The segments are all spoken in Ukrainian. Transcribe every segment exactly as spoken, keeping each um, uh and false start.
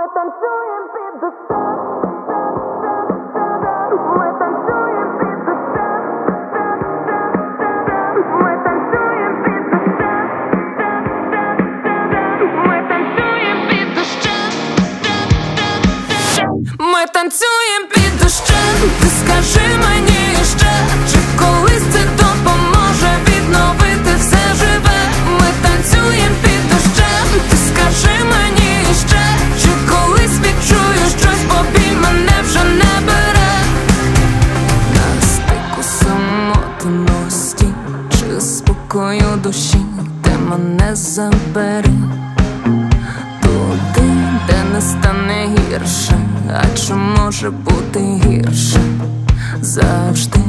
танцюєм під дощем, ми танцюєм під дощем, ми танцюєм під дощем, ми танцюєм під дощем, ми танцюєм під дощем. Ти скажи мені ще, чи колись це допоможе відновити все живе. Ми танцюєм під дощем. Ти скажи мені ще, чи колись відчуєш щось, бо біль мене вже не бере. На стику самотності чи спокою душі, ти мене забери туди, де не стане гірше. А чи може бути гірше завжди?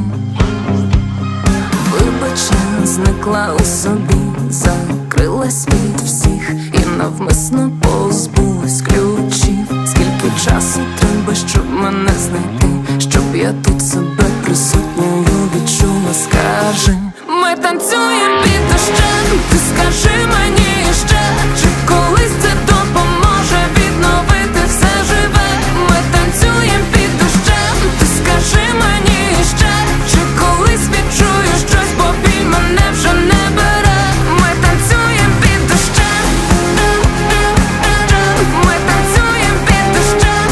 Вибач, я зникла у собі, закрилась від всіх і навмисно позбулась ключів. Скільки часу треба, щоб мене знайти, щоб я тут себе присутньою відчула? Скажи, ми танцюєм під дощем. Ти скажи мені ще, чи колись це допоможе відновити все живе. Ми танцюєм під дощем. Ти скажи мені ще, чи колись відчуєш щось, бо біль мене вже не бере. Ми танцюєм під дощем. Ми танцюєм під дощем.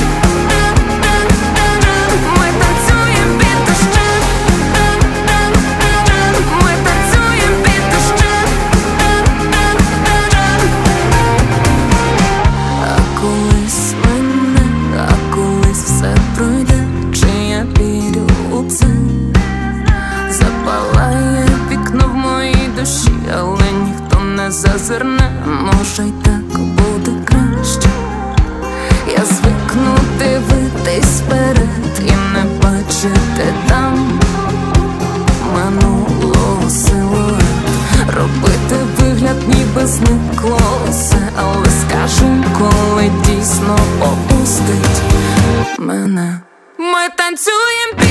Ми танцюєм під дощем. Ми танцюєм під дощем. А колись мене, а колись все пройде, чи я вірю у це? Запалає вікно в моїй душі, але ніхто не зазирне. Може й так буде краще. Я звикну дивитись вперед і не бачити там минулого силует, робити вигляд, ніби зникло все. Але скажи, коли дійсно опустить мене. Ми танцюєм під